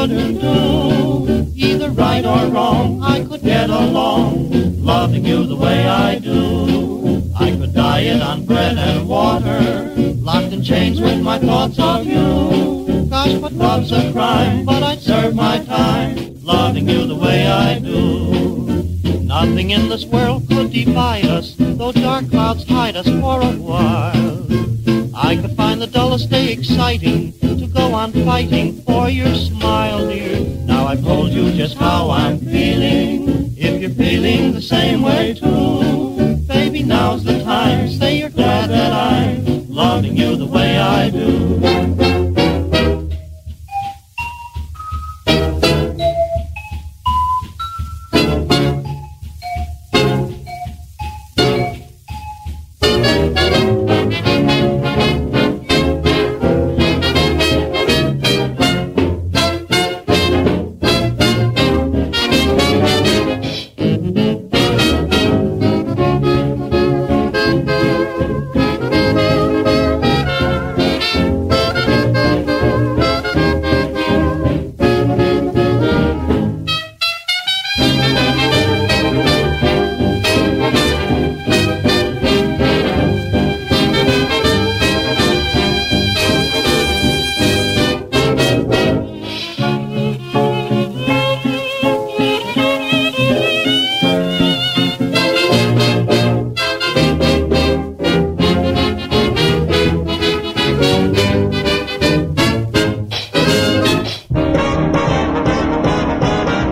wouldn't do. Either right or wrong, I could get along, loving you the way I do. I could diet on bread and water, locked in chains with my thoughts of you. Gosh, but love's a crime, but I'd serve my time, loving you the way I do. Nothing in this world could divide us, though dark clouds hide us for a while. I could find the dullest day exciting, to go on fighting for your smile, dear. Now I've told you just how I'm feeling, if you're feeling the same way too. Baby, now's the time, say you're glad that I'm loving you the way I do.